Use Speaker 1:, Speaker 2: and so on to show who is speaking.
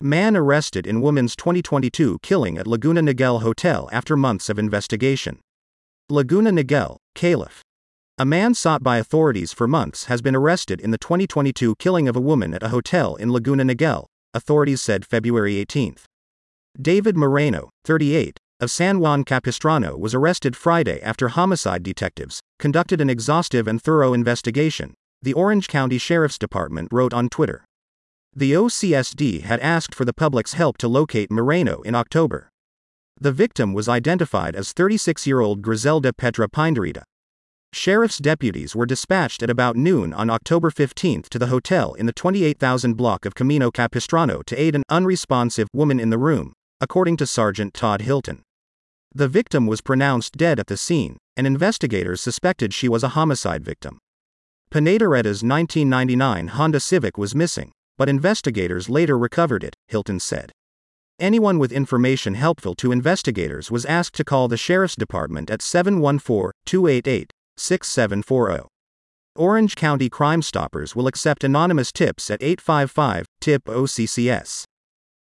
Speaker 1: Man arrested in woman's 2022 killing at Laguna Niguel Hotel after months of investigation. Laguna Niguel, Calif. A man sought by authorities for months has been arrested in the 2022 killing of a woman at a hotel in Laguna Niguel, authorities said February 18. David Moreno, 38, of San Juan Capistrano was arrested Friday after homicide detectives conducted an exhaustive and thorough investigation, the Orange County Sheriff's Department wrote on Twitter. The OCSD had asked for the public's help to locate Moreno in October. The victim was identified as 36-year-old Griselda Petra Pinderita. Sheriff's deputies were dispatched at about noon on October 15 to the hotel in the 28,000 block of Camino Capistrano to aid an unresponsive woman in the room, according to Sergeant Todd Hilton. The victim was pronounced dead at the scene, and investigators suspected she was a homicide victim. Pinderita's 1999 Honda Civic was missing, but investigators later recovered it, Hilton said. Anyone with information helpful to investigators was asked to call the Sheriff's Department at 714-288-6740. Orange County Crime Stoppers will accept anonymous tips at 855-TIP-OCCS.